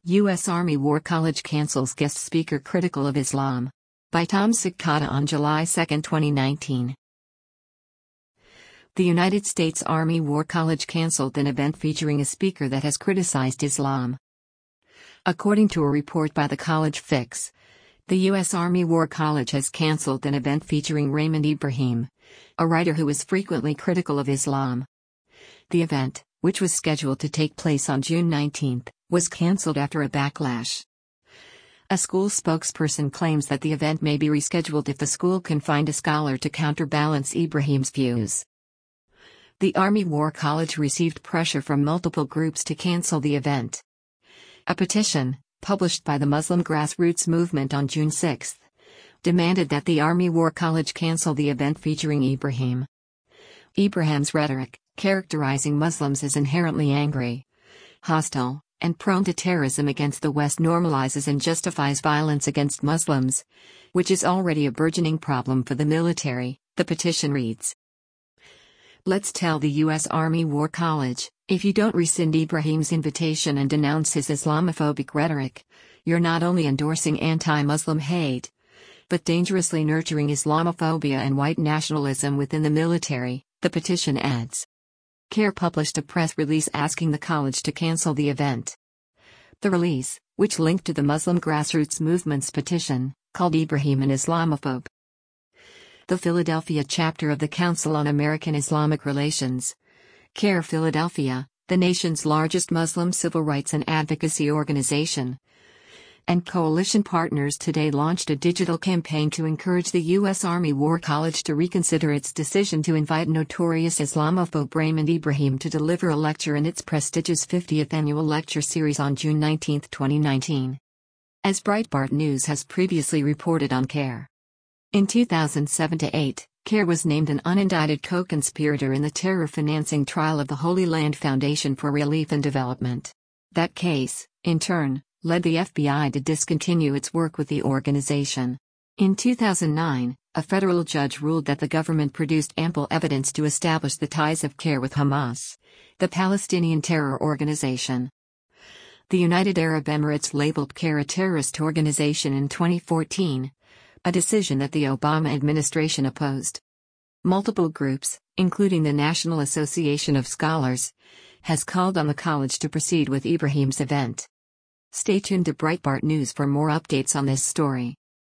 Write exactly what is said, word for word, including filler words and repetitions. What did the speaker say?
U S Army War College cancels guest speaker critical of Islam. By Tom Sikata on July second, twenty nineteen. The United States Army War College canceled an event featuring a speaker that has criticized Islam. According to a report by the College Fix, the U S Army War College has canceled an event featuring Raymond Ibrahim, a writer who is frequently critical of Islam. The event, which was scheduled to take place on June nineteenth, was canceled after a backlash. A school spokesperson claims that the event may be rescheduled if the school can find a scholar to counterbalance Ibrahim's views. The Army War College received pressure from multiple groups to cancel the event. A petition, published by the Muslim Grassroots Movement on June sixth, demanded that the Army War College cancel the event featuring Ibrahim. Ibrahim's rhetoric, characterizing Muslims as inherently angry, hostile, and prone to terrorism against the West, normalizes and justifies violence against Muslims, which is already a burgeoning problem for the military, the petition reads. Let's tell the U S Army War College, if you don't rescind Ibrahim's invitation and denounce his Islamophobic rhetoric, you're not only endorsing anti-Muslim hate, but dangerously nurturing Islamophobia and white nationalism within the military, the petition adds. CARE published a press release asking the college to cancel the event. The release, which linked to the Muslim Grassroots Movement's petition, called Ibrahim an Islamophobe. The Philadelphia chapter of the Council on American Islamic Relations, CARE Philadelphia, the nation's largest Muslim civil rights and advocacy organization, and coalition partners today launched a digital campaign to encourage the U S Army War College to reconsider its decision to invite notorious Islamophobe Raymond Ibrahim to deliver a lecture in its prestigious fiftieth annual lecture series on June nineteenth, twenty nineteen. As Breitbart News has previously reported on CARE. In two thousand seven to eight, CARE was named an unindicted co-conspirator in the terror financing trial of the Holy Land Foundation for Relief and Development. That case, in turn, led the F B I to discontinue its work with the organization. In two thousand nine, a federal judge ruled that the government produced ample evidence to establish the ties of CARE with Hamas, the Palestinian terror organization. The United Arab Emirates labeled CARE a terrorist organization in twenty fourteen, a decision that the Obama administration opposed. Multiple groups, including the National Association of Scholars, has called on the college to proceed with Ibrahim's event. Stay tuned to Breitbart News for more updates on this story.